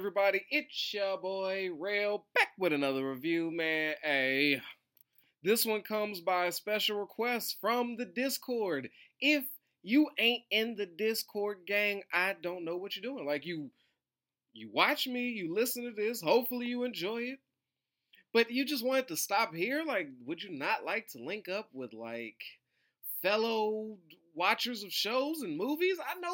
everybody? It's your boy Rail back with another review, man. Hey, this one comes by a special request from the Discord. If you ain't in the Discord gang, I don't know what you're doing. Like you watch me, you listen to this, hopefully you enjoy it. But you just wanted to stop here? Like, would you not like to link up with like fellow watchers of shows and movies?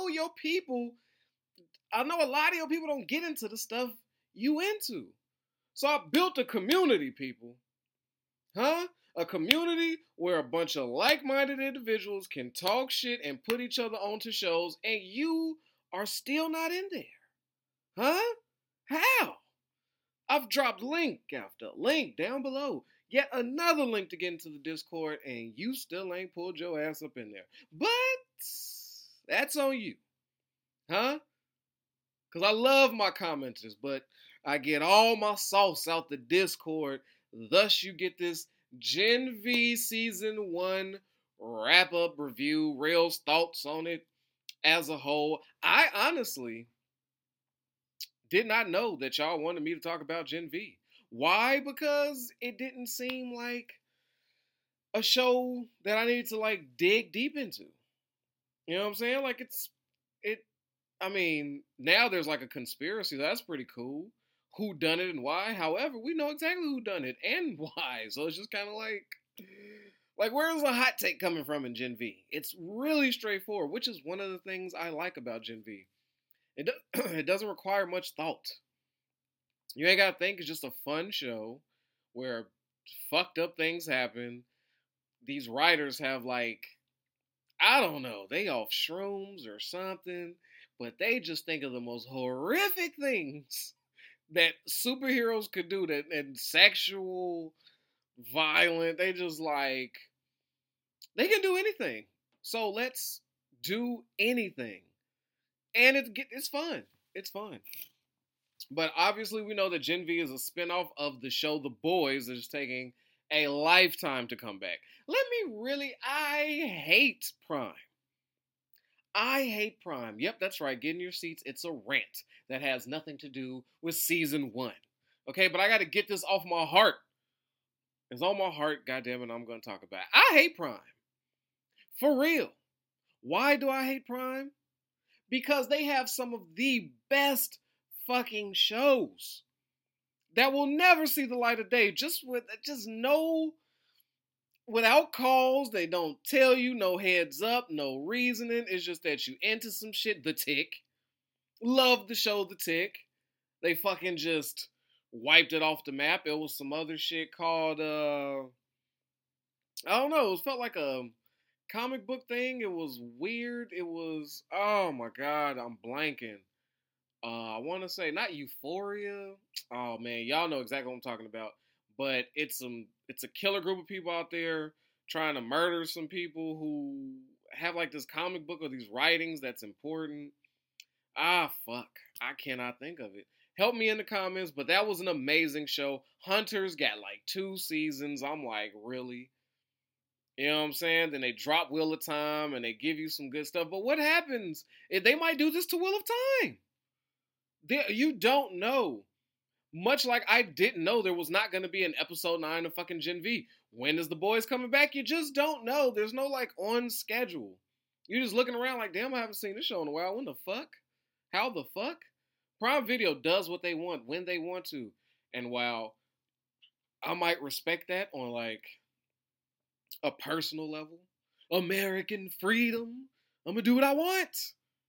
I know a lot of your people don't get into the stuff you into. So I built a community, people. Huh? A community where a bunch of like-minded individuals can talk shit and put each other onto shows, and you are still not in there. Huh? How? I've dropped link after link down below. Yet another link to get into the Discord, and you still ain't pulled your ass up in there. But that's on you. Huh? Because I love my commenters, but I get all my sauce out the Discord. Thus, you get this Gen V Season 1 wrap-up review, Rail's thoughts on it as a whole. I honestly did not know that y'all wanted me to talk about Gen V. Why? Because it didn't seem like a show that I needed to, like, dig deep into. You know what I'm saying? Like, now there's like a conspiracy. That's pretty cool. Who done it and why? However, we know exactly who done it and why. So it's just kind of like where's the hot take coming from in Gen V? It's really straightforward, which is one of the things I like about Gen V. It doesn't require much thought. You ain't gotta think. It's just a fun show where fucked up things happen. These writers have I don't know, they off shrooms or something. But they just think of the most horrific things that superheroes could do, and sexual, violent. They just they can do anything. So let's do anything, and it's fun. It's fun. But obviously, we know that Gen V is a spinoff of the show The Boys that is taking a lifetime to come back. I hate Prime. I hate Prime. Yep, that's right. Get in your seats. It's a rant that has nothing to do with season 1. Okay, but I got to get this off my heart. It's on my heart, goddammit, I'm going to talk about it. I hate Prime. For real. Why do I hate Prime? Because they have some of the best fucking shows that will never see the light of day. Without calls, they don't tell you, no heads up, no reasoning. It's just that you into some shit. The Tick. Love the show The Tick. They fucking just wiped it off the map. It was some other shit called, I don't know. It felt like a comic book thing. It was weird. It was, oh my God, I'm blanking. I want to say, not Euphoria. Oh man, y'all know exactly what I'm talking about. But it's a killer group of people out there trying to murder some people who have like this comic book or these writings that's important. Fuck. I cannot think of it. Help me in the comments, but that was an amazing show. Hunters got like 2 seasons. I'm like, really? You know what I'm saying? Then they drop Wheel of Time and they give you some good stuff. But what happens? They might do this to Wheel of Time. You don't know. Much like I didn't know there was not going to be an episode 9 of fucking Gen V. When is The Boys coming back? You just don't know. There's no on schedule. You're just looking around like, damn, I haven't seen this show in a while. When the fuck? How the fuck? Prime Video does what they want when they want to. And while I might respect that on a personal level, American freedom, I'm going to do what I want.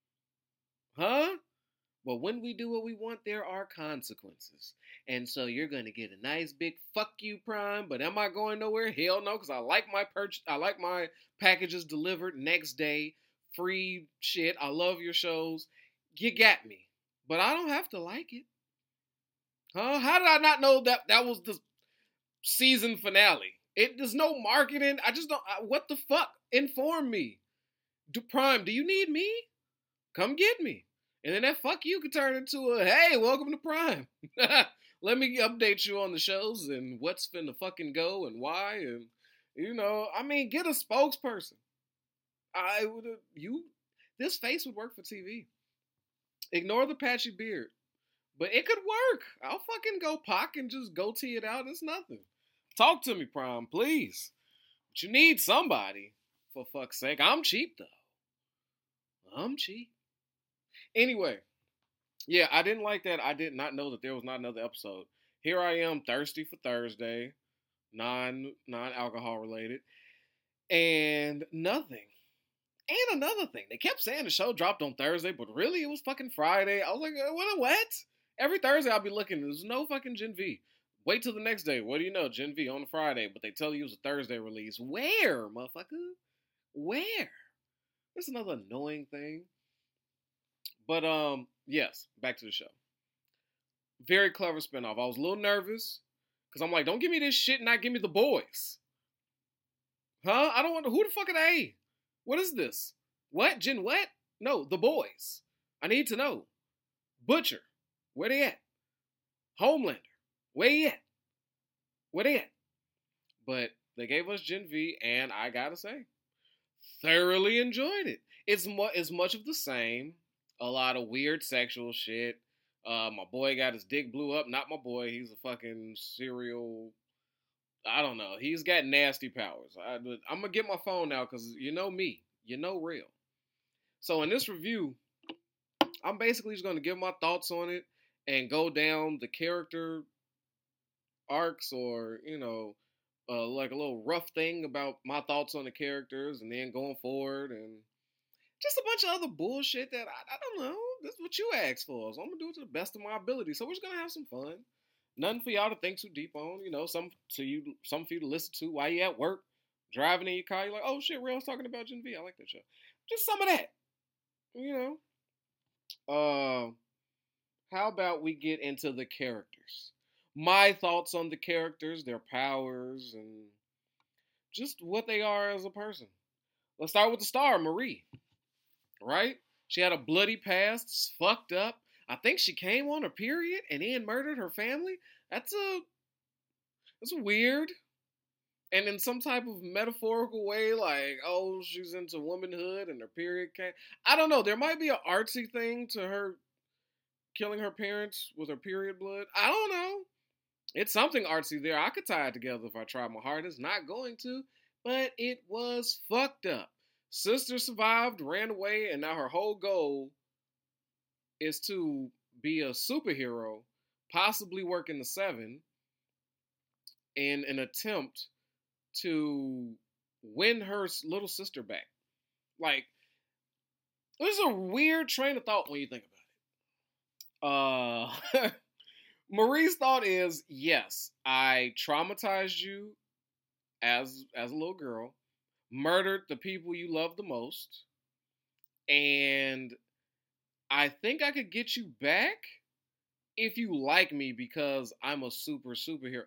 Huh? But when we do what we want, there are consequences. And so you're going to get a nice big fuck you, Prime. But am I going nowhere? Hell no, because I like my packages delivered next day. Free shit. I love your shows. You got me. But I don't have to like it. Huh? How did I not know that was the season finale? There's no marketing. I just don't. What the fuck? Inform me. Prime, do you need me? Come get me. And then that fuck you could turn into a, hey, welcome to Prime. Let me update you on the shows and what's finna fucking go and why. And, get a spokesperson. This face would work for TV. Ignore the patchy beard. But it could work. I'll fucking go Pac and just go tee it out. It's nothing. Talk to me, Prime, please. But you need somebody, for fuck's sake. I'm cheap, though. I'm cheap. Anyway, yeah, I didn't like that. I did not know that there was not another episode. Here I am, thirsty for Thursday, non-alcohol related, and nothing. And another thing, they kept saying the show dropped on Thursday, but really it was fucking Friday. I was like, what? Every Thursday I'll be looking, there's no fucking Gen V. Wait till the next day. What do you know? Gen V on a Friday, but they tell you it was a Thursday release. Where, motherfucker? Where? That's another annoying thing. But yes, back to the show. Very clever spinoff. I was a little nervous because I'm like, don't give me this shit and not give me the boys. Huh? I don't want to. Who the fuck are they? What is this? What? Gen what? No, the boys. I need to know. Butcher. Where they at? Homelander. Where he at? Where they at? But they gave us Gen V, and I gotta say, thoroughly enjoyed it. It's much of the same. A lot of weird sexual shit. My boy got his dick blew up. Not my boy. He's a fucking serial. I don't know. He's got nasty powers. I'm going to get my phone now because you know me. You know real. So in this review, I'm basically just going to give my thoughts on it and go down the character arcs or, like a little rough thing about my thoughts on the characters and then going forward and just a bunch of other bullshit that I don't know. This is what you asked for. So I'm going to do it to the best of my ability. So we're just going to have some fun. Nothing for y'all to think too deep on. Some for you to listen to while you at work, driving in your car. You're like, oh shit, Real's talking about Gen V. I like that show. Just some of that. How about we get into the characters? My thoughts on the characters, their powers, and just what they are as a person. Let's start with the star, Marie. Right? She had a bloody past, fucked up. I think she came on her period and then murdered her family. That's weird. And in some type of metaphorical way, like, oh, she's into womanhood and her period came. I don't know. There might be an artsy thing to her killing her parents with her period blood. I don't know. It's something artsy there. I could tie it together if I tried my hardest. Not going to, but it was fucked up. Sister survived, ran away, and now her whole goal is to be a superhero, possibly work in the 7, in an attempt to win her little sister back. Like, there's a weird train of thought when you think about it. Marie's thought is, yes, I traumatized you as a little girl, murdered the people you love the most, and I think I could get you back if you like me because I'm a superhero.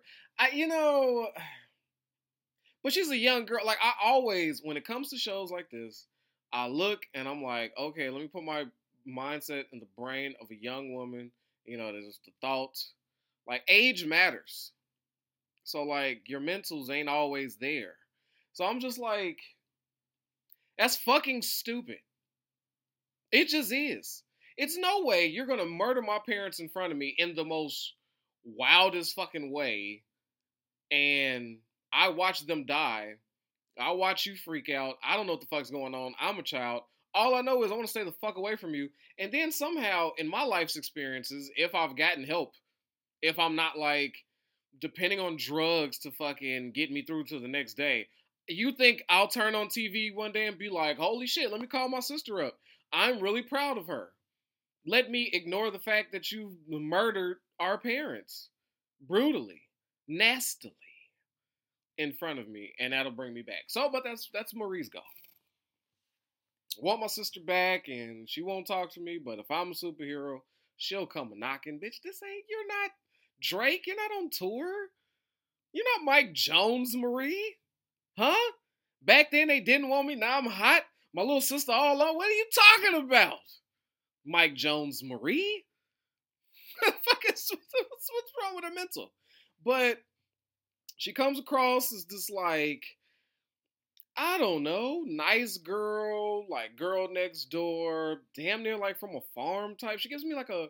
But she's a young girl. Like, I always, when it comes to shows like this, I look and I'm like, okay, let me put my mindset in the brain of a young woman. There's the thoughts. Like, age matters. So, like, your mentals ain't always there. So I'm just like, that's fucking stupid. It just is. It's no way you're going to murder my parents in front of me in the most wildest fucking way. And I watch them die. I watch you freak out. I don't know what the fuck's going on. I'm a child. All I know is I want to stay the fuck away from you. And then somehow in my life's experiences, if I've gotten help, if I'm not like depending on drugs to fucking get me through to the next day, you think I'll turn on TV one day and be like, holy shit, let me call my sister up. I'm really proud of her. Let me ignore the fact that you murdered our parents brutally, nastily in front of me, and that'll bring me back. So, but that's Marie's goal. I want my sister back, and she won't talk to me, but if I'm a superhero, she'll come knocking. Bitch, you're not Drake. You're not on tour. You're not Mike Jones, Marie. Huh? Back then they didn't want me. Now I'm hot. My little sister all on. What are you talking about? Mike Jones, Marie? What's wrong with her mental? But she comes across as this, like, I don't know, nice girl, like girl next door, damn near like from a farm type. She gives me like a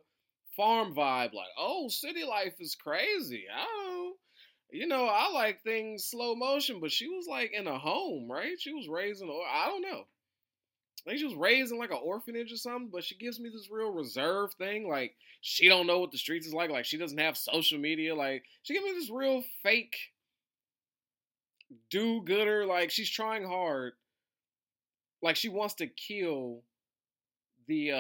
farm vibe. Like, oh, city life is crazy. I don't, I like things slow motion, but she was like in a home, right? She was raised in, I don't know. I think she was raised in like an orphanage or something, but she gives me this real reserved thing. Like, she don't know what the streets is like. Like, she doesn't have social media. Like, she gives me this real fake do-gooder. Like, she's trying hard. Like, she wants to kill the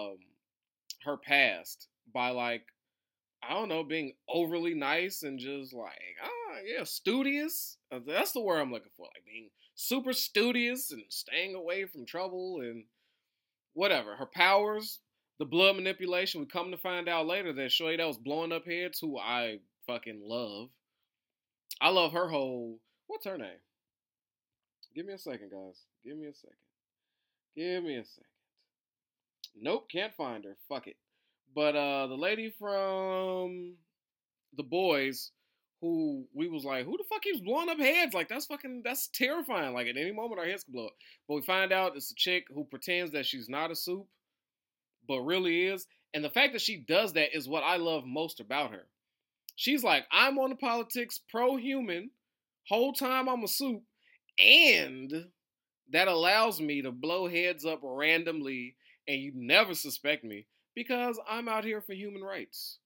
her past by like, I don't know, being overly nice and just like, yeah, studious. That's the word I'm looking for. Like being super studious and staying away from trouble and whatever. Her powers, the blood manipulation. We come to find out later that Shorty that was blowing up heads, who I fucking love. I love her whole. What's her name? Give me a second, guys. Give me a second. Give me a second. Nope, can't find her. Fuck it. But the lady from The Boys, who we was like, who the fuck keeps blowing up heads? Like that's terrifying. Like at any moment our heads could blow up. But we find out it's a chick who pretends that she's not a soup, but really is. And the fact that she does that is what I love most about her. She's like, I'm on the politics pro-human. Whole time I'm a soup. And that allows me to blow heads up randomly and you never suspect me because I'm out here for human rights.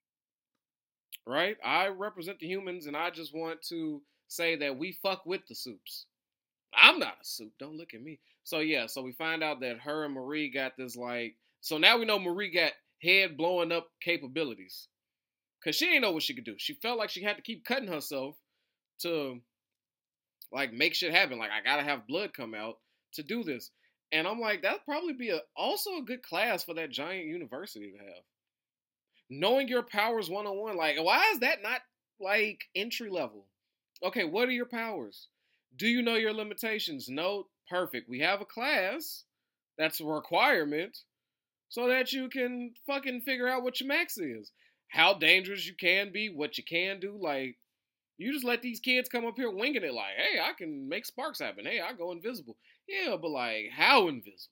Right? I represent the humans and I just want to say that we fuck with the soups. I'm not a soup. Don't look at me. So yeah, so we find out that her and Marie got this like, so now we know Marie got head blowing up capabilities. Cause she didn't know what she could do. She felt like she had to keep cutting herself to like make shit happen. Like I gotta have blood come out to do this. And I'm like, that'd probably be also a good class for that giant university to have. Knowing your powers 101, like why is that not like entry level? Okay, what are your powers? Do you know your limitations? No, perfect. We have a class that's a requirement so that you can fucking figure out what your max is. How dangerous you can be, what you can do. Like, you just let these kids come up here winging it like, hey, I can make sparks happen. Hey, I go invisible. Yeah, but like, how invisible?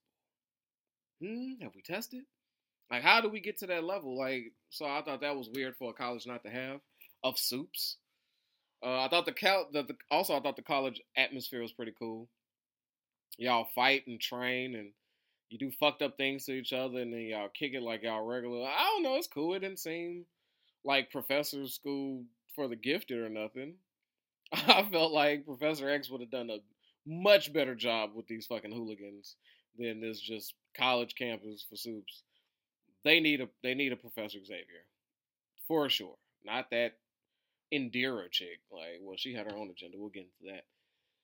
Have we tested? Like, how do we get to that level? Like, so I thought that was weird for a college not to have of soups. I thought also I thought the college atmosphere was pretty cool. Y'all fight and train and you do fucked up things to each other and then y'all kick it like y'all regular. I don't know, it's cool. It didn't seem like Professor School for the Gifted or nothing. I felt like Professor X would have done a much better job with these fucking hooligans than this just college campus for soups. They need a Professor Xavier for sure. Not that Indira chick. Like, well, she had her own agenda. We'll get into that.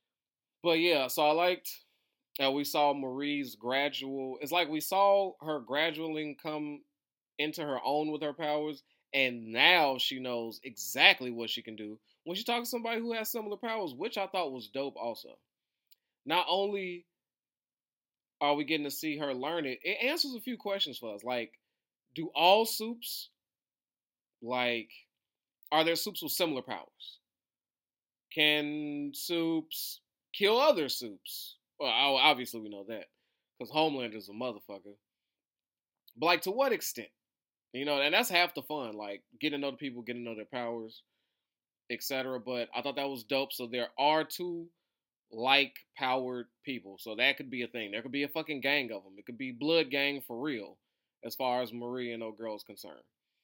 But yeah, so I liked that we saw Marie's gradual. It's like we saw her gradually come into her own with her powers, and now she knows exactly what she can do when she talks to somebody who has similar powers, which I thought was dope. Also, not only are we getting to see her learn it, it answers a few questions for us. Like, do all soups like are there soups with similar powers? Can soups kill other soups? Well, obviously we know that because Homelander's a motherfucker. But like, to what extent? And that's half the fun. Like, getting to know the people, getting to know their powers, etc. But I thought that was dope. So there are two like powered people. So that could be a thing. There could be a fucking gang of them. It could be blood gang for real, as far as Marie and old girl is concerned.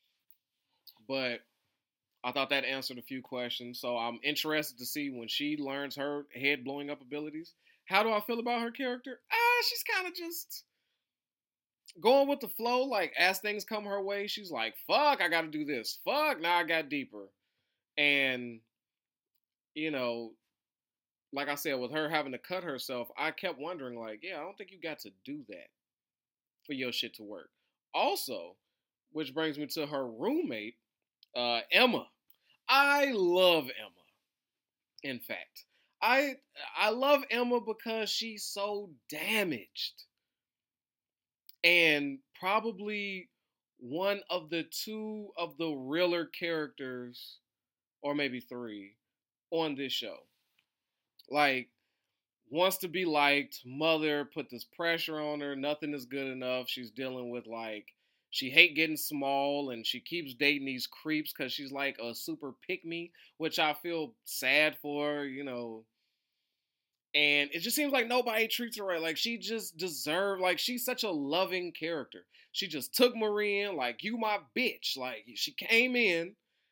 But I thought that answered a few questions. So I'm interested to see when she learns her head blowing up abilities. How do I feel about her character? She's kind of just going with the flow. Like, as things come her way, she's like, fuck, I gotta do this. Fuck, now I got deeper. And, you know, like I said, with her having to cut herself, I kept wondering, like, yeah, I don't think you got to do that for your shit to work. Also, which brings me to her roommate, Emma. I love Emma. In fact, I love Emma because she's so damaged, and probably one of the two of the realer characters, or maybe three, on this show. Like, wants to be liked. Mother put this pressure on her. Nothing is good enough. She's dealing with like she hate getting small, and she keeps dating these creeps because she's like a super pick me, which I feel sad for, and it just seems like nobody treats her right. Like she just deserved. Like she's such a loving character. She just took Marie in, like, you my bitch. Like she came in,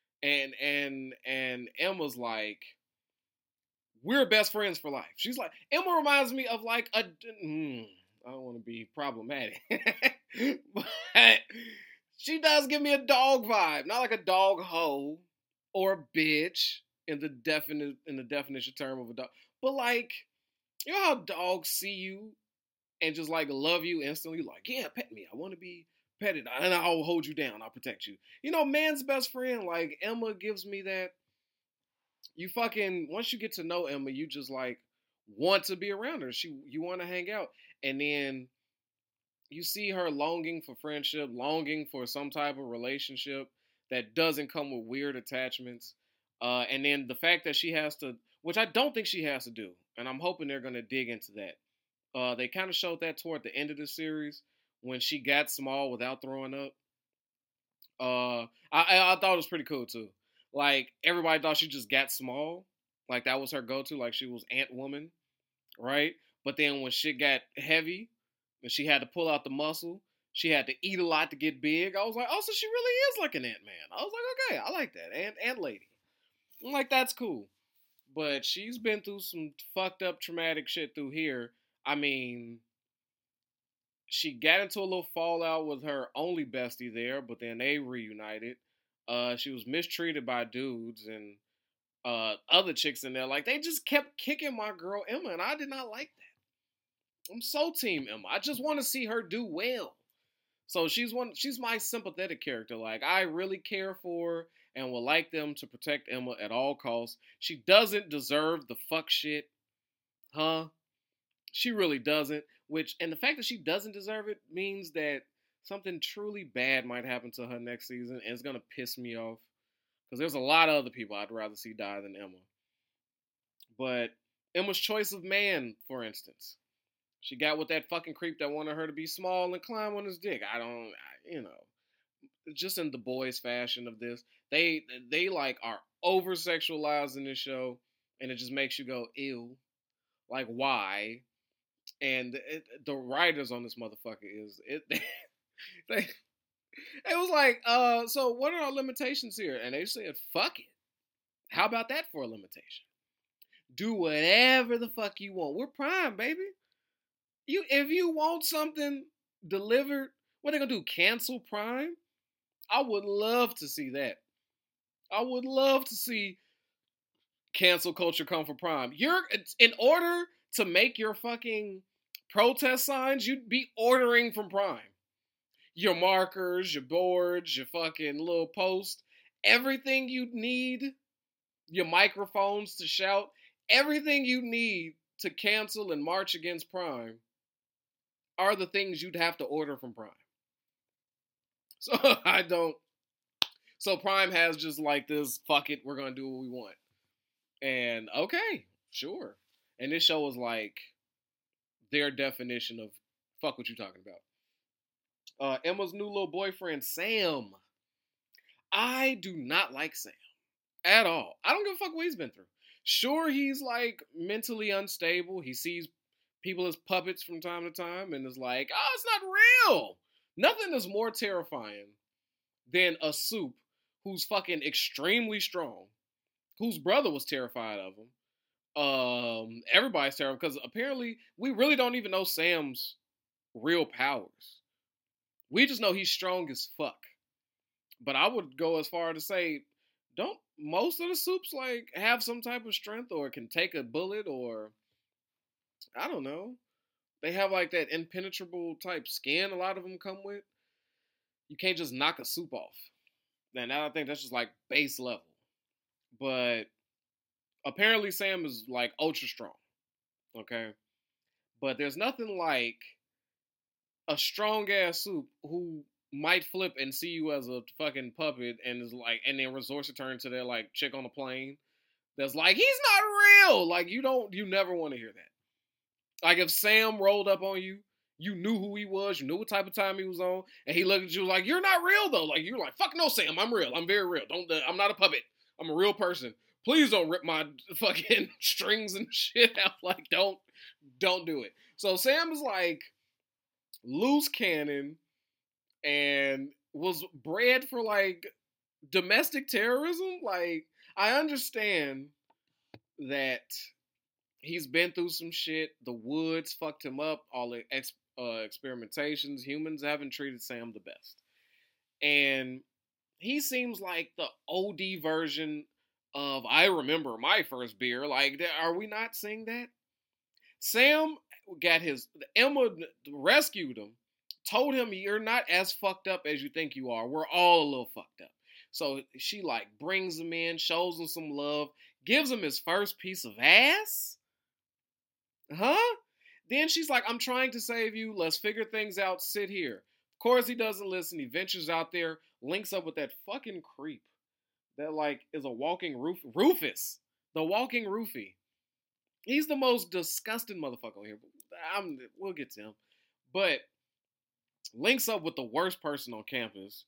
and Emma's like, we're best friends for life. She's like, Emma reminds me of like a. I don't want to be problematic, but she does give me a dog vibe, not like a dog hoe or a bitch in the definition term of a dog, but like, you know how dogs see you and just like love you instantly, like, yeah, pet me, I want to be petted, and I'll hold you down, I'll protect you. Man's best friend, like Emma gives me that. You fucking, once you get to know Emma, you just like want to be around her. You want to hang out, and then you see her longing for friendship, longing for some type of relationship that doesn't come with weird attachments. And then the fact that she has to, which I don't think she has to do, and I'm hoping they're going to dig into that. They kind of showed that toward the end of the series when she got small without throwing up. I thought it was pretty cool too. Like everybody thought she just got small, like that was her go-to, like she was Ant Woman, right? But then when shit got heavy, and she had to pull out the muscle, she had to eat a lot to get big. I was like, oh, so she really is like an Ant Man. I was like, okay, I like that, Ant Lady. I'm like, that's cool. But she's been through some fucked up traumatic shit through here. I mean, she got into a little fallout with her only bestie there, but then they reunited. She was mistreated by dudes and other chicks in there. Like, they just kept kicking my girl Emma, and I did not like that. I'm so team Emma. I just want to see her do well. So she's my sympathetic character. Like, I really care for her and would like them to protect Emma at all costs. She doesn't deserve the fuck shit. Huh? She really doesn't. And the fact that she doesn't deserve it means that something truly bad might happen to her next season, and it's gonna piss me off. Because there's a lot of other people I'd rather see die than Emma. But Emma's choice of man, for instance. She got with that fucking creep that wanted her to be small and climb on his dick. Just in the boys' fashion of this, they like are over sexualized in this show, and it just makes you go, ew. Like, why? And the writers on this motherfucker is it. They it was like, so what are our limitations here? And they said, fuck it. How about that for a limitation? Do whatever the fuck you want. We're Prime, baby. If you want something delivered, what they gonna do? Cancel Prime? I would love to see that. I would love to see cancel culture come for Prime. In order to make your fucking protest signs, you'd be ordering from Prime. Your markers, your boards, your fucking little post, everything you need, your microphones to shout, everything you need to cancel and march against Prime are the things you'd have to order from Prime. So So Prime has just like this, fuck it, we're gonna do what we want. And okay, sure. And this show was like their definition of fuck what you talking about. Emma's new little boyfriend, Sam. I do not like Sam at all. I don't give a fuck what he's been through. Sure, he's like mentally unstable. He sees people as puppets from time to time and is like, oh, it's not real. Nothing is more terrifying than a soup who's fucking extremely strong, whose brother was terrified of him. Everybody's terrified because apparently we really don't even know Sam's real powers. We just know he's strong as fuck. But I would go as far to say, don't most of the soups like have some type of strength or can take a bullet, or I don't know. They have like that impenetrable type skin a lot of them come with. You can't just knock a soup off. And I think that's just like base level. But apparently Sam is like ultra strong. Okay? But there's nothing like a strong ass soup who might flip and see you as a fucking puppet and is like, and then resorts to turn to their like chick on the plane that's like, he's not real. Like, you never want to hear that. Like, if Sam rolled up on you, You knew who he was. You knew what type of time he was on. And he looked at you like, you're not real, though. Like, you're like, fuck no, Sam. I'm real. I'm very real. I'm not a puppet. I'm a real person. Please don't rip my fucking strings and shit out. Like, don't do it. So Sam is like loose cannon and was bred for like domestic terrorism. Like, I understand that he's been through some shit. The woods fucked him up. All the experimentations. Humans haven't treated Sam the best. And he seems like the OD version of I remember my first beer. Like, are we not seeing that? Sam got Emma rescued him, told him you're not as fucked up as you think you are. We're all a little fucked up. So she like brings him in, shows him some love, gives him his first piece of ass. Huh? Then she's like, I'm trying to save you. Let's figure things out. Sit here. Of course he doesn't listen. He ventures out there, links up with that fucking creep that like is a walking Rufus. The walking roofie. He's the most disgusting motherfucker on here. We'll get to him. But links up with the worst person on campus.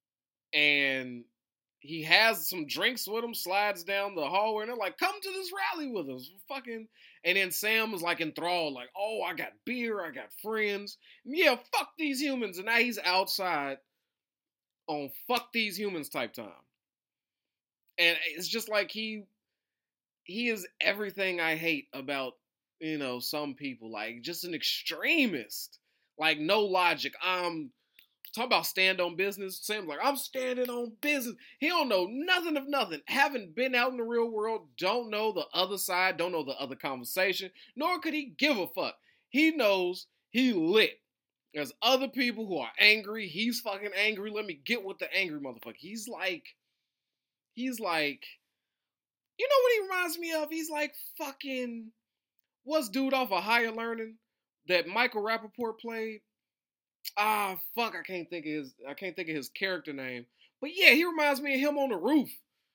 And he has some drinks with him, slides down the hallway, and they're like, come to this rally with us. Fucking. And then Sam is like enthralled, like, oh, I got beer, I got friends. Yeah, fuck these humans. And now he's outside on fuck these humans type time. And it's just like he is everything I hate about, some people. Like, just an extremist. Like, no logic. Talk about stand on business. Sam's like, I'm standing on business. He don't know nothing of nothing. Haven't been out in the real world. Don't know the other side. Don't know the other conversation. Nor could he give a fuck. He knows he lit. There's other people who are angry. He's fucking angry. Let me get with the angry motherfucker. He's like, you know what he reminds me of? He's like fucking, what's dude off of Higher Learning that Michael Rappaport played? Fuck, I can't think of his character name. But yeah, he reminds me of him on the roof.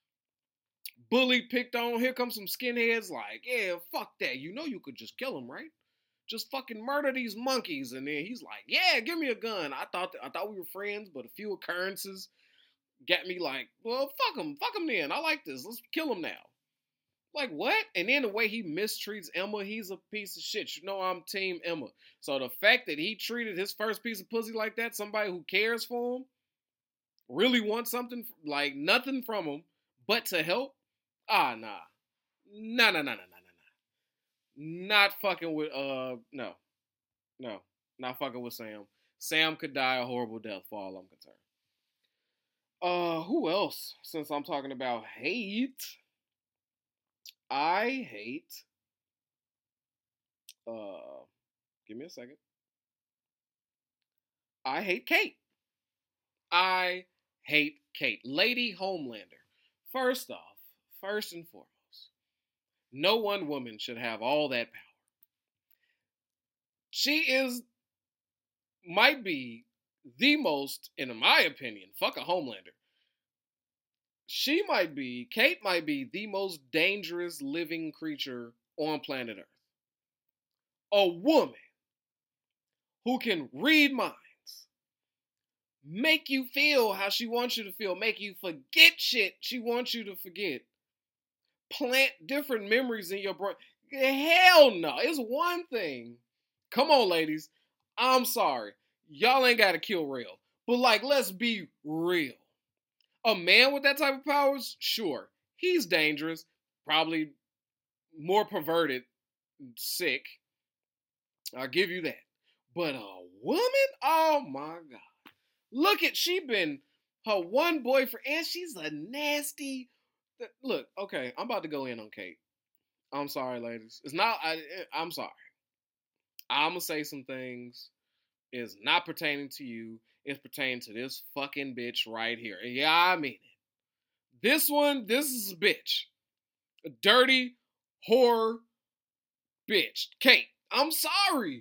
Bullied, picked on, here comes some skinheads like, yeah, fuck that. You know you could just kill him, right? Just fucking murder these monkeys. And then he's like, yeah, give me a gun. I thought we were friends, but a few occurrences got me like, well, fuck him then. I like this. Let's kill him now. Like, what? And then the way he mistreats Emma, he's a piece of shit. You know I'm team Emma. So the fact that he treated his first piece of pussy like that, somebody who cares for him, really wants something, like nothing from him, but to help? Nah. Nah. Not fucking with, no. Not fucking with Sam. Sam could die a horrible death for all I'm concerned. Who else? Since I'm talking about hate... I hate, give me a second. I hate Kate. I hate Kate. Lady Homelander. First and foremost, no one woman should have all that power. She might be the most, in my opinion, fuck a Homelander. Kate might be the most dangerous living creature on planet Earth. A woman who can read minds, make you feel how she wants you to feel, make you forget shit she wants you to forget, plant different memories in your brain. Hell no. It's one thing. Come on, ladies. I'm sorry. Y'all ain't got to kill real. But, like, let's be real. A man with that type of powers, sure, he's dangerous, probably more perverted, sick. I'll give you that. But a woman? Oh my God. She been her one boyfriend, and she's a nasty. Look, okay, I'm about to go in on Kate. I'm sorry, ladies. I'm sorry. I'm going to say some things. It's not pertaining to you. It's pertaining to this fucking bitch right here. And yeah, I mean it. This is a bitch. A dirty, whore bitch. Kate, I'm sorry.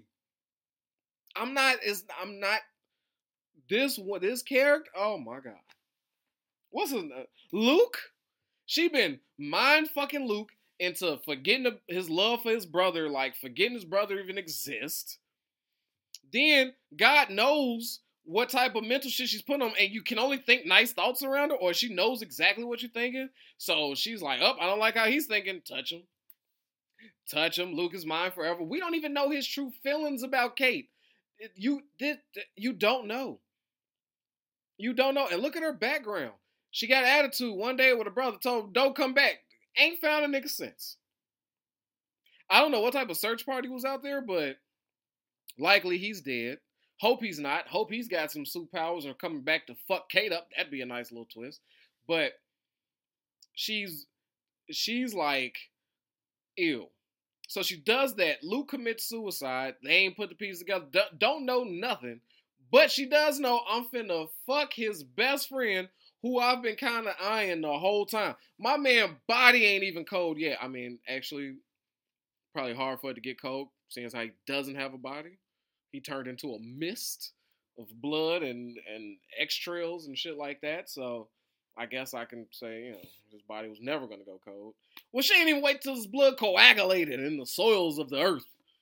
This character, oh my God. What's his name? Luke? She been mind fucking Luke into forgetting his love for his brother, like forgetting his brother even exists. Then God knows what type of mental shit she's putting on, and you can only think nice thoughts around her, or she knows exactly what you're thinking. So she's like, oh, I don't like how he's thinking. Touch him. Touch him. Luke is mine forever. We don't even know his true feelings about Kate. You don't know. You don't know. And look at her background. She got attitude one day with her brother, told him, don't come back. Ain't found a nigga since. I don't know what type of search party was out there, but likely he's dead. Hope he's not. Hope he's got some superpowers and coming back to fuck Kate up. That'd be a nice little twist. But she's like ill. So she does that. Luke commits suicide. They ain't put the pieces together. Don't know nothing. But she does know I'm finna fuck his best friend who I've been kind of eyeing the whole time. My man body ain't even cold yet. I mean, actually, probably hard for it to get cold, seeing as how he doesn't have a body. He turned into a mist of blood and extrails and shit like that. So I guess I can say, his body was never going to go cold. Well, she didn't even wait till his blood coagulated in the soils of the earth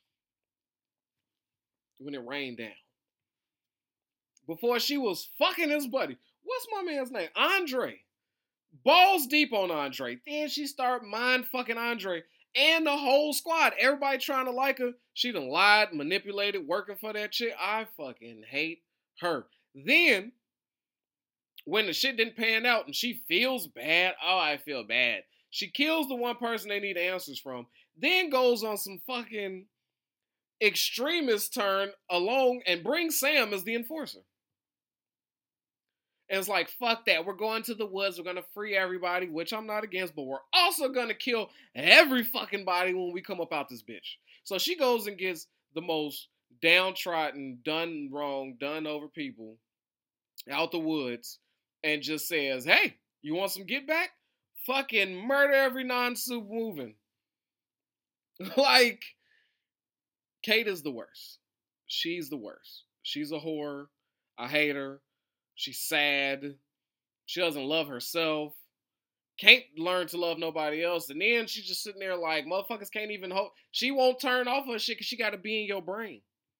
when it rained down. Before she was fucking his buddy. What's my man's name? Andre. Balls deep on Andre. Then she start mind fucking Andre and the whole squad. Everybody trying to like her. She done lied, manipulated, working for that chick. I fucking hate her. Then, when the shit didn't pan out and she feels bad, oh, I feel bad. She kills the one person they need answers from. Then goes on some fucking extremist turn along and brings Sam as the enforcer. And it's like, fuck that. We're going to the woods. We're going to free everybody, which I'm not against, but we're also going to kill every fucking body when we come up out this bitch. So she goes and gets the most downtrodden, done wrong, done over people out the woods and just says, hey, you want some get back? Fucking murder every non-soup moving. Like, Kate is the worst. She's the worst. She's a whore. I hate her. She's sad. She doesn't love herself. Can't learn to love nobody else. And then she's just sitting there like, motherfuckers can't even hope. She won't turn off her shit because she got to be in your brain.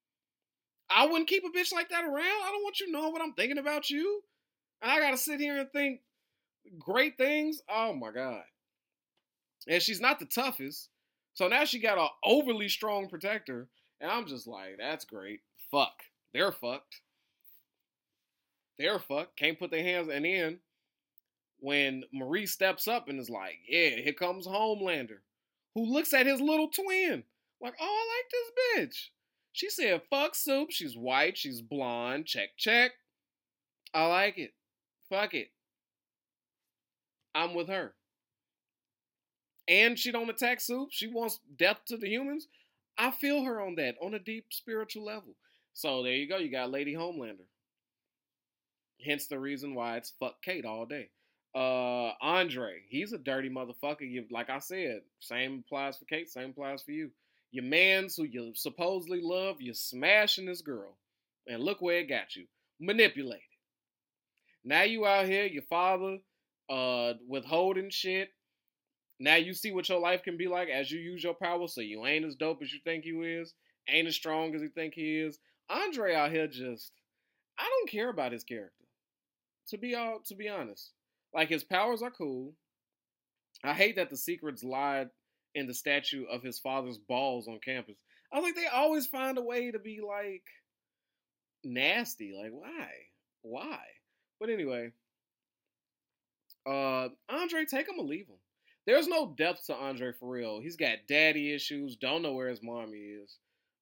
I wouldn't keep a bitch like that around. I don't want you knowing what I'm thinking about you. And I got to sit here and think great things. Oh, my God. And she's not the toughest. So now she got an overly strong protector. And I'm just like, that's great. Fuck. They're fucked. They're fucked. Can't put their hands. And then when Marie steps up and is like, yeah, here comes Homelander, who looks at his little twin like, oh, I like this bitch. She said, fuck Soup. She's white. She's blonde. Check, check. I like it. Fuck it. I'm with her. And she don't attack Soup. She wants death to the humans. I feel her on that, on a deep spiritual level. So there you go. You got Lady Homelander. Hence the reason why it's fuck Kate all day. Andre, he's a dirty motherfucker. Like I said, same applies for Kate, same applies for you. Your mans who you supposedly love, you're smashing this girl. And look where it got you. Manipulated. Now you out here, your father, withholding shit. Now you see what your life can be like as you use your power, so you ain't as dope as you think you is, ain't as strong as you think he is. Andre out here just, I don't care about his character. To be honest. Like, his powers are cool. I hate that the secrets lied in the statue of his father's balls on campus. I was like, they always find a way to be, like, nasty. Like, why? Why? But anyway, Andre, take him or leave him. There's no depth to Andre for real. He's got daddy issues, don't know where his mommy is.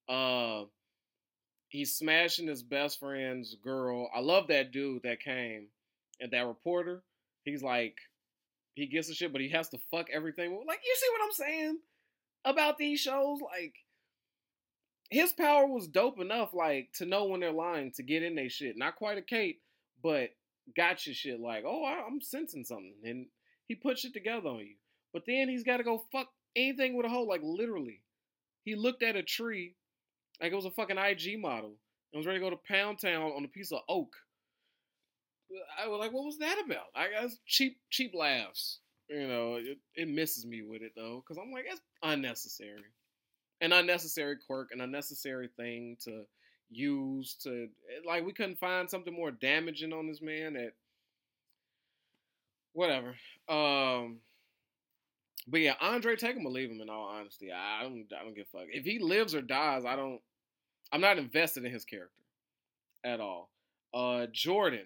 He's smashing his best friend's girl. I love that dude that came and that reporter. He's like, he gets the shit, but he has to fuck everything. Like, you see what I'm saying about these shows? Like, his power was dope enough, like, to know when they're lying, to get in their shit. Not quite a Kate, but got your shit. Like, oh, I'm sensing something. And he puts it together on you. But then he's got to go fuck anything with a hoe, like, literally. He looked at a tree like it was a fucking IG model and was ready to go to Pound Town on a piece of oak. I was like, what was that about? I guess cheap laughs. You know, it misses me with it, though, because I'm like, it's unnecessary. An unnecessary quirk, an unnecessary thing to used to, like, we couldn't find something more damaging on this man. That whatever. Um, but yeah, Andre, take him or leave him. In all honesty, I don't give a fuck if he lives or dies. I'm not invested in his character at all. Jordan,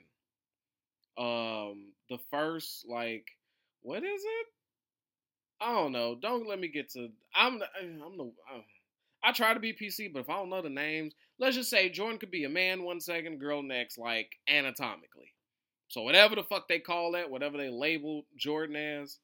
the first, like, what is it? I don't know. Don't let me get to. I'm the. I try to be PC, but if I don't know the names, let's just say Jordan could be a man one second, girl next, like anatomically. So whatever the fuck they call that, whatever they label Jordan as,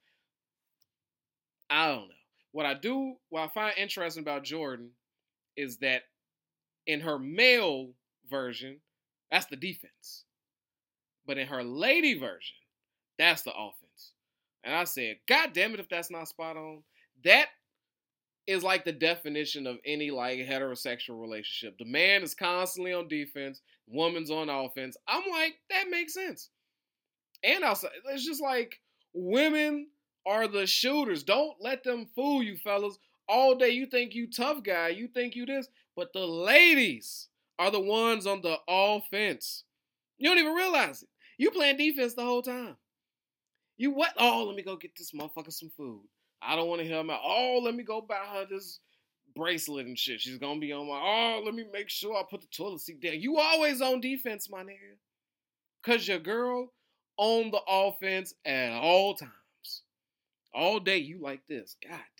I don't know. What I find interesting about Jordan is that in her male version, that's the defense. But in her lady version, that's the offense. And I said, God damn it, if that's not spot on. That is like the definition of any like heterosexual relationship. The man is constantly on defense, woman's on offense. I'm like, that makes sense. And also, it's just like women are the shooters. Don't let them fool you, fellas. All day you think you tough guy, you think you this, but the ladies are the ones on the offense. You don't even realize it. You playing defense the whole time. You what? Oh, let me go get this motherfucker some food. I don't want to hear him out. Oh, let me go buy her this bracelet and shit. She's gonna be on my. Oh, let me make sure I put the toilet seat down. You always on defense, my nigga, cause your girl on the offense at all times. All day you like this.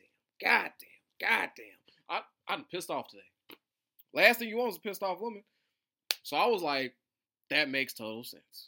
Goddamn. I'm pissed off today. Last thing you want is a pissed off woman. So I was like, that makes total sense.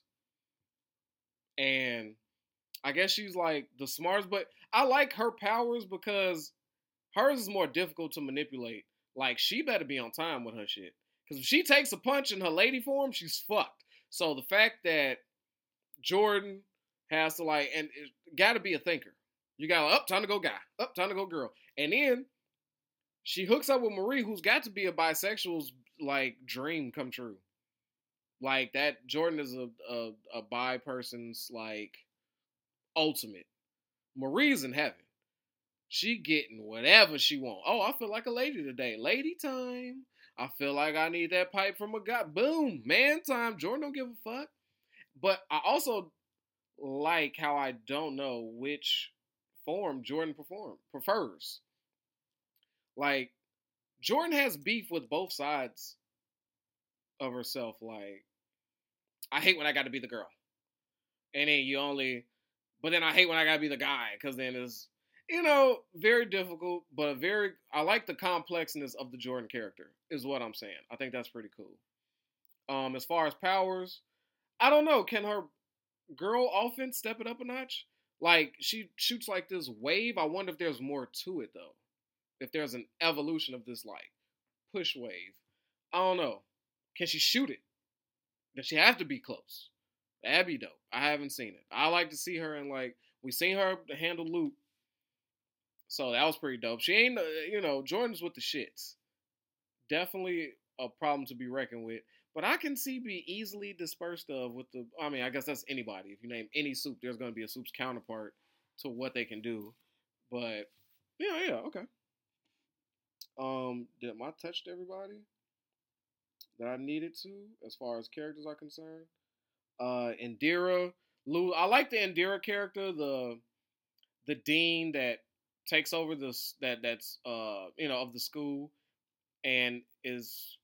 And I guess she's like the smartest, but I like her powers because hers is more difficult to manipulate. Like, she better be on time with her shit. Because if she takes a punch in her lady form, she's fucked. So the fact that Jordan has to like, and it got to be a thinker. You got up, time to go guy, up, time to go girl. And then she hooks up with Marie, who's got to be a bisexual's like dream come true. Like that, Jordan is a bi person's like ultimate. Marie's in heaven. She getting whatever she want. Oh, I feel like a lady today. Lady time. I feel like I need that pipe from a guy. Boom. Man time. Jordan don't give a fuck. But I also like how I don't know which form Jordan prefers. Like, Jordan has beef with both sides of herself. Like, I hate when I got to be the girl. And then but then I hate when I got to be the guy. Because then it's, very difficult. But I like the complexness of the Jordan character, is what I'm saying. I think that's pretty cool. As far as powers, I don't know. Can her girl offense step it up a notch? Like, she shoots like this wave. I wonder if there's more to it, though. If there's an evolution of this, like, push wave. I don't know. Can she shoot it? Does she have to be close? That'd be dope. I haven't seen it. I like to see her in, like, we seen her handle loot. So that was pretty dope. She ain't, Jordan's with the shits. Definitely a problem to be reckoned with. But I can see be easily dispersed of with I guess that's anybody. If you name any soup, there's going to be a soup's counterpart to what they can do. But, yeah, okay. Did I touched everybody that I needed to as far as characters are concerned? Indira, Lou. I like the Indira character, the dean that takes over that's of the school and is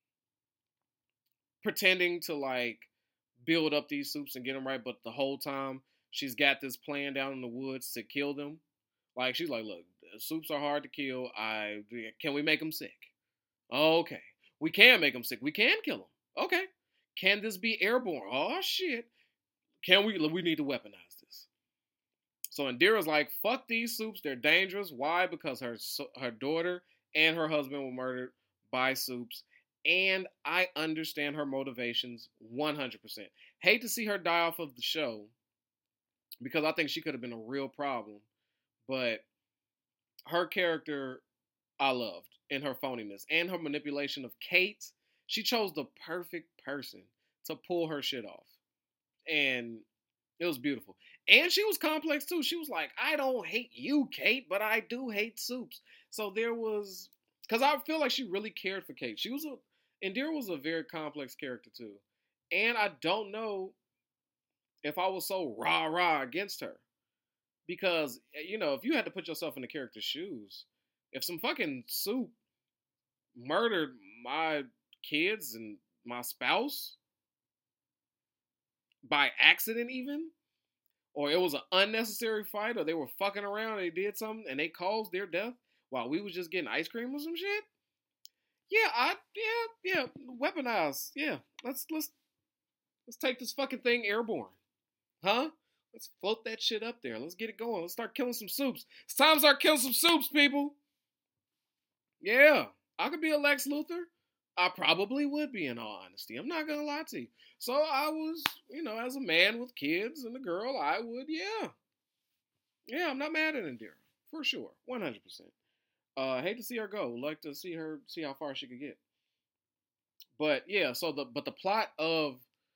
pretending to like build up these soups and get them right, but the whole time she's got this plan down in the woods to kill them. Like, she's like, look, soups are hard to kill. Can we make them sick? Okay. We can make them sick. We can kill them. Okay. Can this be airborne? Oh, shit. We need to weaponize this. So Indira's like, fuck these soups. They're dangerous. Why? Because her daughter and her husband were murdered by soups. And I understand her motivations 100%. Hate to see her die off of the show because I think she could have been a real problem. But her character, I loved in her phoniness and her manipulation of Kate. She chose the perfect person to pull her shit off. And it was beautiful. And she was complex too. She was like, I don't hate you, Kate, but I do hate soups. So there was, because I feel like she really cared for Kate. She was Indira was a very complex character too, and I don't know if I was so rah rah against her because if you had to put yourself in the character's shoes, if some fucking soup murdered my kids and my spouse by accident even, or it was an unnecessary fight, or they were fucking around and they did something and they caused their death while we was just getting ice cream or some shit. Yeah, weaponize. Yeah, let's take this fucking thing airborne, huh? Let's float that shit up there. Let's get it going. Let's start killing some soups. It's time to start killing some soups, people. Yeah, I could be a Lex Luthor. I probably would be, in all honesty. I'm not gonna lie to you. So I was, as a man with kids and a girl, I would, yeah. I'm not mad at Indira for sure, 100%. Hate to see her go. Like to see how far she could get. But yeah, so the plot of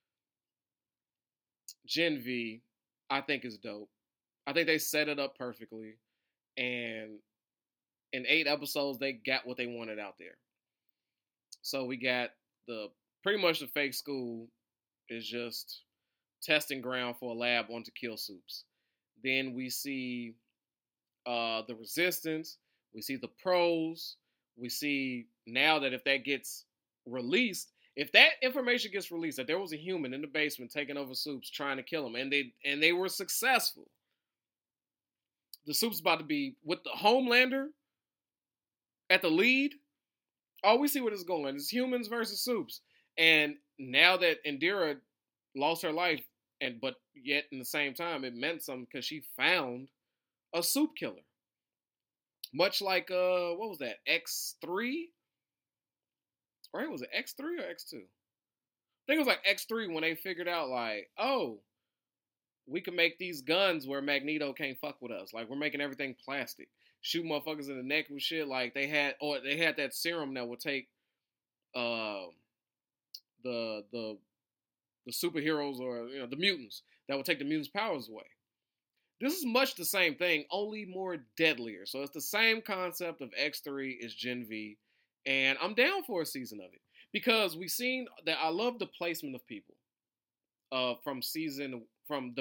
Gen V, I think is dope. I think they set it up perfectly, and in 8 episodes they got what they wanted out there. So we got pretty much the fake school is just testing ground for a lab on to kill soups. Then we see the resistance. We see the pros. We see now that if that gets released, if that information gets released, that there was a human in the basement taking over soups trying to kill him, and they were successful. The soup's about to be with the Homelander at the lead. Oh, we see where this is going. It's humans versus soups. And now that Indira lost her life, but yet in the same time it meant something because she found a soup killer. Much like what was that? X3? Right? Was it X3 or X2? I think it was like X3 when they figured out like, oh, we can make these guns where Magneto can't fuck with us. Like we're making everything plastic. Shoot motherfuckers in the neck with shit. Like they had that serum that would take the superheroes or the mutants, that would take the mutants' powers away. This is much the same thing, only more deadlier. So it's the same concept of X3 is Gen V, and I'm down for a season of it because we've seen that. I love the placement of people from the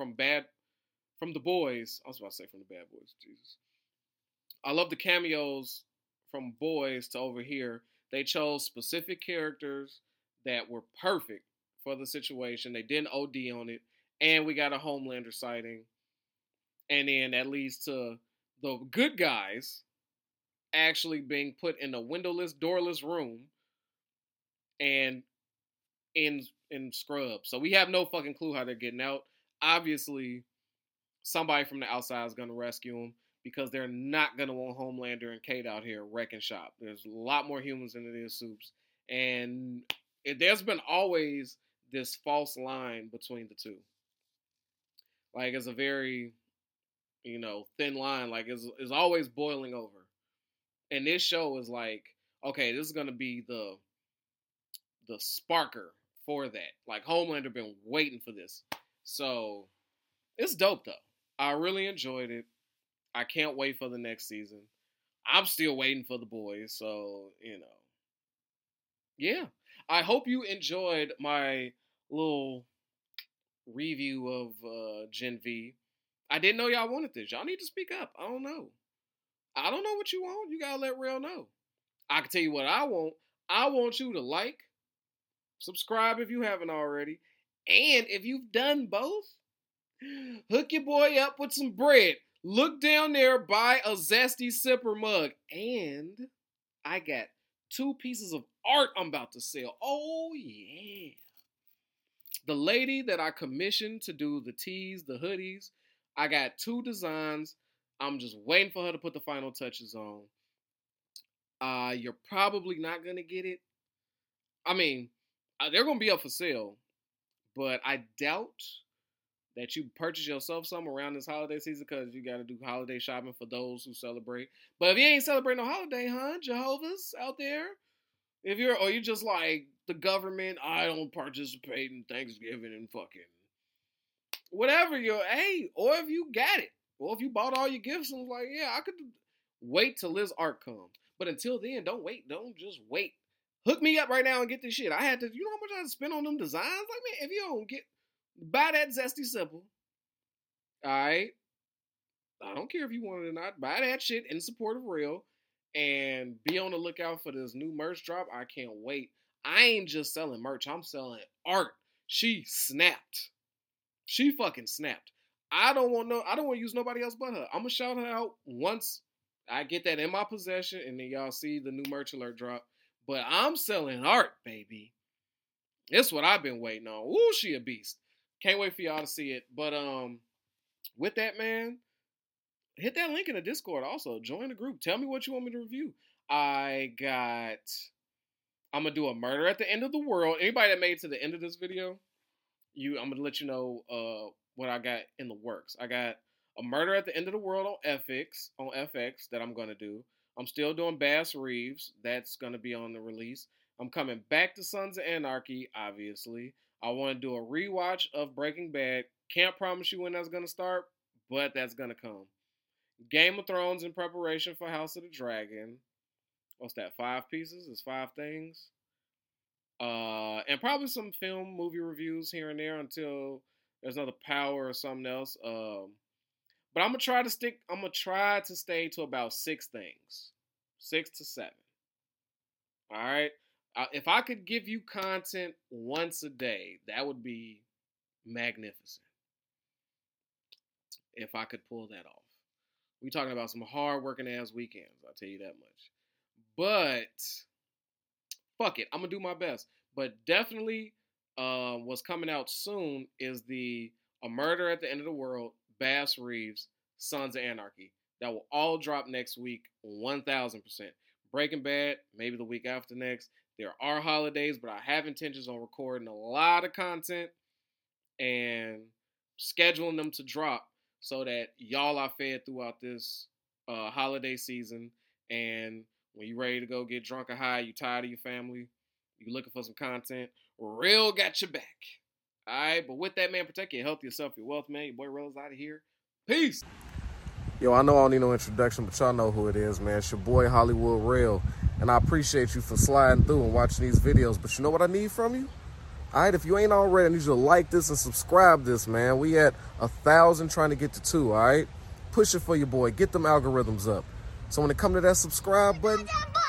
boys. I was about to say from the bad boys. Jesus. I love the cameos from boys to over here. They chose specific characters that were perfect for the situation. They didn't OD on it. And we got a Homelander sighting. And then that leads to the good guys actually being put in a windowless, doorless room and in scrubs. So we have no fucking clue how they're getting out. Obviously, somebody from the outside is going to rescue them because they're not going to want Homelander and Kate out here wrecking shop. There's a lot more humans than it is soups. And there's been always this false line between the two. Like, it's a very, thin line. Like, it's always boiling over. And this show is like, okay, this is going to be the sparker for that. Like, Homelander been waiting for this. So, it's dope, though. I really enjoyed it. I can't wait for the next season. I'm still waiting for the boys, so, Yeah. I hope you enjoyed my little review of Gen V. I didn't know y'all wanted this. Y'all need to speak up. I don't know. I don't know what you want. You gotta let Real know. I can tell you what I want. I want you to like, subscribe if you haven't already, and if you've done both, hook your boy up with some bread. Look down there, buy a Zesty Sipper mug. And I got 2 pieces of art I'm about to sell. Oh, yeah. The lady that I commissioned to do the tees, the hoodies, I got 2 designs. I'm just waiting for her to put the final touches on. You're probably not going to get it. I mean, they're going to be up for sale. But I doubt that you purchase yourself some around this holiday season because you got to do holiday shopping for those who celebrate. But if you ain't celebrating no holiday, Jehovah's out there, you're just like the government, I don't participate in Thanksgiving and fucking whatever or if you got it, or if you bought all your gifts and was like, yeah, I could wait till Liz art comes. But until then, don't wait. Don't just wait. hook me up right now and get this shit. I had to, you know how much I had to spend on them designs? Like, man, if you don't buy that Zesty Simple. All right. I don't care if you want it or not. Buy that shit in support of Real and be on the lookout for this new merch drop. I can't wait. I ain't just selling merch. I'm selling art. She snapped. She fucking snapped. I don't want to use nobody else but her. I'm going to shout her out once I get that in my possession and then y'all see the new merch alert drop. But I'm selling art, baby. It's what I've been waiting on. Ooh, she a beast. Can't wait for y'all to see it. But with that, man, hit that link in the Discord also. Join the group. Tell me what you want me to review. I'm going to do a Murder at the End of the World. Anybody that made it to the end of this video, I'm going to let you know what I got in the works. I got a Murder at the End of the World on FX that I'm going to do. I'm still doing Bass Reeves. That's going to be on the release. I'm coming back to Sons of Anarchy, obviously. I want to do a rewatch of Breaking Bad. Can't promise you when that's going to start, but that's going to come. Game of Thrones in preparation for House of the Dragon. What's that, 5 pieces? It's 5 things. And probably some film, movie reviews here and there until there's another Power or something else. But I'm gonna try to stay to about 6 things. 6 to 7. All right. If I could give you content once a day, that would be magnificent. If I could pull that off. We talking about some hard working ass weekends, I'll tell you that much. But fuck it, I'm gonna do my best. But definitely what's coming out soon is A Murder at the End of the World, Bass Reeves, Sons of Anarchy. That will all drop next week, 1,000%. Breaking Bad, maybe the week after next. There are holidays, but I have intentions on recording a lot of content and scheduling them to drop so that y'all are fed throughout this holiday season. And when you're ready to go get drunk or high, you tired of your family, you looking for some content, Real got your back. All right, but with that, man, protect your health, yourself, your wealth, man. Your boy Real is out of here. Peace. Yo, I know I don't need no introduction, but y'all know who it is, man. It's your boy Hollywood Real, and I appreciate you for sliding through and watching these videos. But you know what I need from you? All right, if you ain't already, I need you to like this and subscribe this, man. We at 1,000 trying to get to 2, all right? Push it for your boy. Get them algorithms up. So when it come to that subscribe button,